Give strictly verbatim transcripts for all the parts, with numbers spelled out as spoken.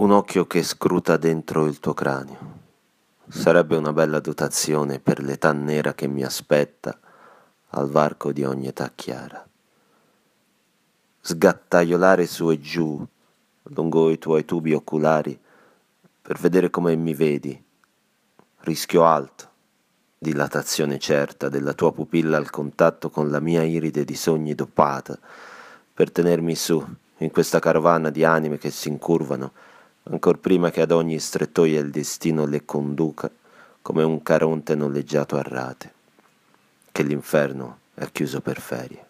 Un occhio che scruta dentro il tuo cranio. Sarebbe una bella dotazione per l'età nera che mi aspetta al varco di ogni età chiara. Sgattaiolare su e giù lungo i tuoi tubi oculari per vedere come mi vedi. Rischio alto, dilatazione certa della tua pupilla al contatto con la mia iride di sogni dopata per tenermi su in questa carovana di anime che si incurvano ancor prima che ad ogni strettoia il destino le conduca come un caronte noleggiato a rate, che l'inferno è chiuso per ferie.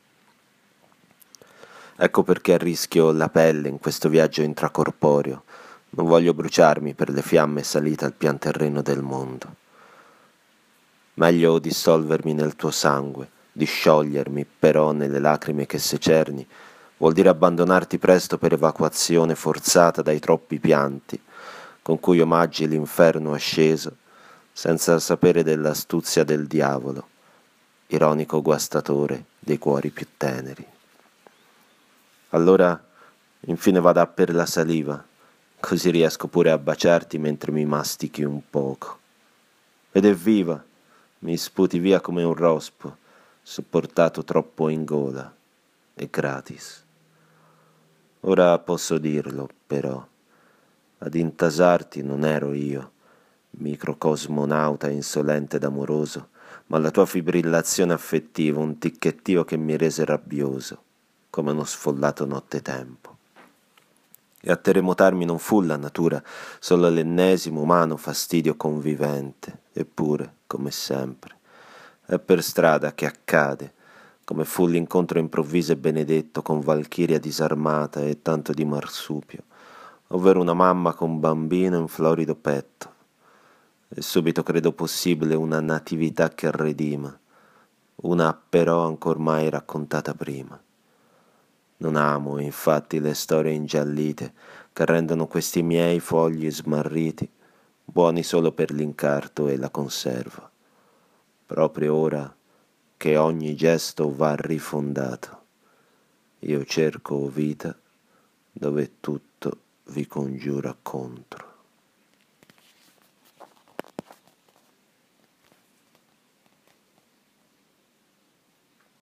Ecco perché rischio la pelle in questo viaggio intracorporeo, non voglio bruciarmi per le fiamme salite al pian terreno del mondo. Meglio dissolvermi nel tuo sangue, disciogliermi però nelle lacrime che secerni, vuol dire abbandonarti presto per evacuazione forzata dai troppi pianti, con cui omaggi l'inferno asceso, senza sapere dell'astuzia del diavolo, ironico guastatore dei cuori più teneri. Allora, infine vada per la saliva, così riesco pure a baciarti mentre mi mastichi un poco. Ed evviva, mi sputi via come un rospo, sopportato troppo in gola, e gratis. Ora posso dirlo, però, ad intasarti non ero io, microcosmonauta insolente ed amoroso, ma la tua fibrillazione affettiva, un ticchettio che mi rese rabbioso, come uno sfollato nottetempo. E a terremotarmi non fu la natura, solo l'ennesimo umano fastidio convivente, eppure, come sempre, è per strada che accade, come fu l'incontro improvviso e benedetto con Valchiria disarmata e tanto di marsupio, ovvero una mamma con bambino in florido petto. E subito credo possibile una natività che redima, una però ancor mai raccontata prima. Non amo, infatti, le storie ingiallite che rendono questi miei fogli smarriti buoni solo per l'incarto e la conserva, proprio ora che ogni gesto va rifondato. Io cerco vita dove tutto vi congiura contro.